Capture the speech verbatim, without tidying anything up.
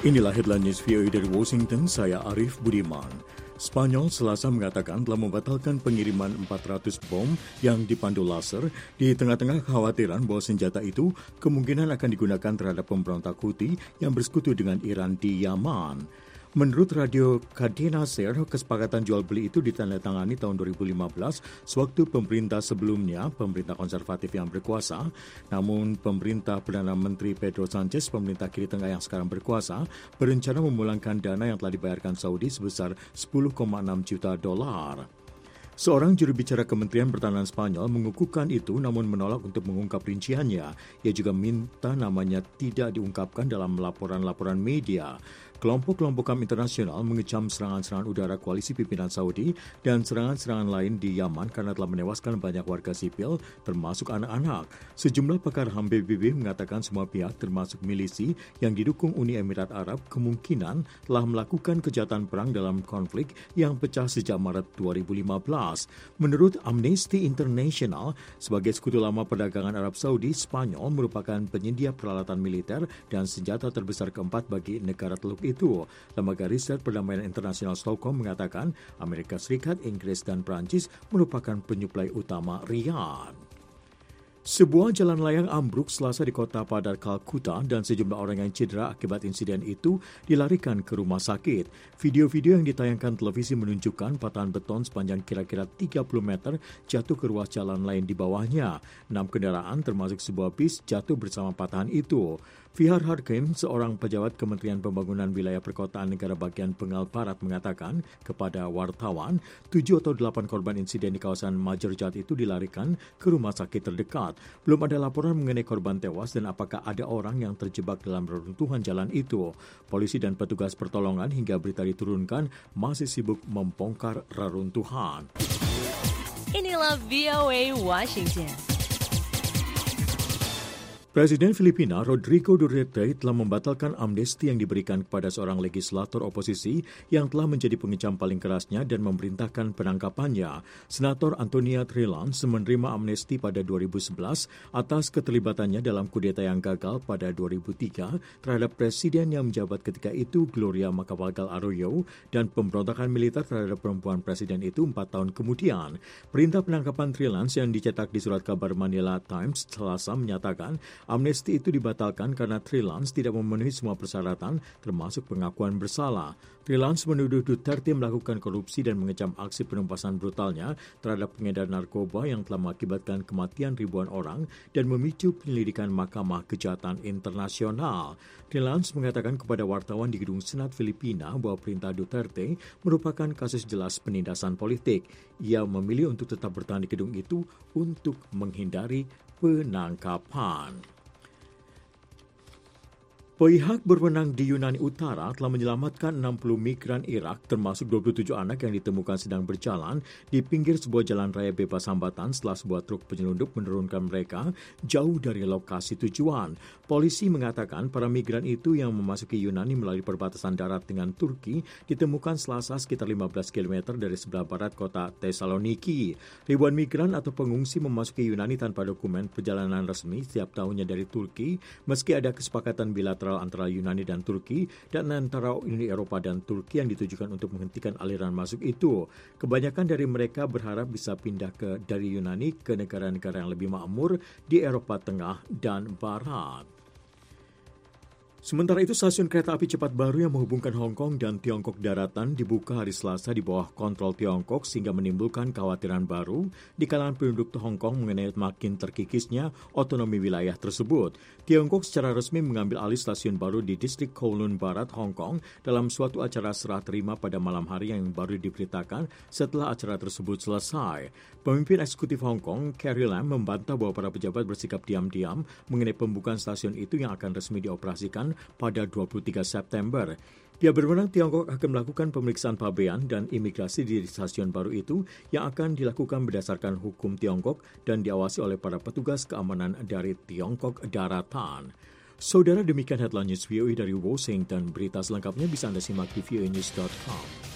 Inilah headline news V O A dari Washington, saya Arif Budiman. Spanyol Selasa mengatakan telah membatalkan pengiriman empat ratus bom yang dipandu laser di tengah-tengah kekhawatiran bahwa senjata itu kemungkinan akan digunakan terhadap pemberontak Houthi yang bersekutu dengan Iran di Yaman. Menurut Radio Cadena Ser, kesepakatan jual beli itu ditandatangani tahun dua ribu lima belas sewaktu pemerintah sebelumnya, pemerintah konservatif yang berkuasa. Namun pemerintah Perdana Menteri Pedro Sanchez, pemerintah kiri tengah yang sekarang berkuasa, berencana memulangkan dana yang telah dibayarkan Saudi sebesar sepuluh koma enam juta dolar. Seorang juru bicara Kementerian Pertahanan Spanyol mengukuhkan itu namun menolak untuk mengungkap rinciannya. Ia juga minta namanya tidak diungkapkan dalam laporan-laporan media. Kelompok-kelompok Kam internasional mengecam serangan-serangan udara koalisi pimpinan Saudi dan serangan-serangan lain di Yaman karena telah menewaskan banyak warga sipil, termasuk anak-anak. Sejumlah pakar H A M P B B mengatakan semua pihak, termasuk milisi yang didukung Uni Emirat Arab, kemungkinan telah melakukan kejahatan perang dalam konflik yang pecah sejak Maret dua ribu lima belas. Menurut Amnesty International, sebagai sekutu lama perdagangan Arab Saudi, Spanyol merupakan penyedia peralatan militer dan senjata terbesar keempat bagi negara Teluk itu. Lembaga Riset Perdamaian Internasional Stockholm mengatakan Amerika Serikat, Inggris, dan Prancis merupakan penyuplai utama Riyadh. Sebuah jalan layang ambruk Selasa di kota padat Kalkuta dan sejumlah orang yang cedera akibat insiden itu dilarikan ke rumah sakit. Video-video yang ditayangkan televisi menunjukkan patahan beton sepanjang kira-kira tiga puluh meter jatuh ke ruas jalan lain di bawahnya. Enam kendaraan termasuk sebuah bis jatuh bersama patahan itu. Fihar Harkin, seorang pejabat Kementerian Pembangunan Wilayah Perkotaan Negara Bagian Bengal Barat mengatakan kepada wartawan, tujuh atau delapan korban insiden di kawasan Majerjat itu dilarikan ke rumah sakit terdekat. Belum ada laporan mengenai korban tewas dan apakah ada orang yang terjebak dalam reruntuhan jalan itu. Polisi dan petugas pertolongan hingga berita diturunkan masih sibuk membongkar reruntuhan. Inilah V O A Washington. Presiden Filipina Rodrigo Duterte telah membatalkan amnesti yang diberikan kepada seorang legislator oposisi yang telah menjadi pengecam paling kerasnya dan memerintahkan penangkapannya. Senator Antonia Trilans menerima amnesti pada dua ribu sebelas atas keterlibatannya dalam kudeta yang gagal pada dua ribu tiga terhadap presiden yang menjabat ketika itu Gloria Macapagal Arroyo dan pemberontakan militer terhadap perempuan presiden itu empat tahun kemudian. Perintah penangkapan Trilans yang dicetak di surat kabar Manila Times Selasa menyatakan amnesti itu dibatalkan karena Trilans tidak memenuhi semua persyaratan termasuk pengakuan bersalah. Trilans menuduh Duterte melakukan korupsi dan mengecam aksi penumpasan brutalnya terhadap pengedar narkoba yang telah mengakibatkan kematian ribuan orang dan memicu penyelidikan Mahkamah Kejahatan Internasional. Trilans mengatakan kepada wartawan di Gedung Senat Filipina bahwa perintah Duterte merupakan kasus jelas penindasan politik. Ia memilih untuk tetap bertahan di gedung itu untuk menghindari penangkapan. Pihak berwenang di Yunani Utara telah menyelamatkan enam puluh migran Irak termasuk dua puluh tujuh anak yang ditemukan sedang berjalan di pinggir sebuah jalan raya bebas hambatan setelah sebuah truk penyelundup menurunkan mereka jauh dari lokasi tujuan. Polisi mengatakan para migran itu yang memasuki Yunani melalui perbatasan darat dengan Turki ditemukan Selasa sekitar lima belas kilometer dari sebelah barat kota Thessaloniki. Ribuan migran atau pengungsi memasuki Yunani tanpa dokumen perjalanan resmi setiap tahunnya dari Turki meski ada kesepakatan bilateral antara Yunani dan Turki dan antara Uni Eropa dan Turki yang ditujukan untuk menghentikan aliran masuk itu. Kebanyakan dari mereka berharap bisa pindah ke dari Yunani ke negara-negara yang lebih makmur di Eropa Tengah dan Barat. Sementara itu, stasiun kereta api cepat baru yang menghubungkan Hong Kong dan Tiongkok daratan dibuka hari Selasa di bawah kontrol Tiongkok sehingga menimbulkan kekhawatiran baru di kalangan penduduk Hong Kong mengenai makin terkikisnya otonomi wilayah tersebut. Tiongkok secara resmi mengambil alih stasiun baru di distrik Kowloon Barat, Hong Kong dalam suatu acara serah terima pada malam hari yang baru diberitakan setelah acara tersebut selesai. Pemimpin eksekutif Hong Kong, Carrie Lam, membantah bahwa para pejabat bersikap diam-diam mengenai pembukaan stasiun itu yang akan resmi dioperasikan pada dua puluh tiga September. Pihak berwenang Tiongkok akan melakukan pemeriksaan pabean dan imigrasi di stasiun baru itu yang akan dilakukan berdasarkan hukum Tiongkok dan diawasi oleh para petugas keamanan dari Tiongkok daratan. Saudara, demikian headline news V O A dari Washington. Berita selengkapnya bisa Anda simak di v o a news dot com.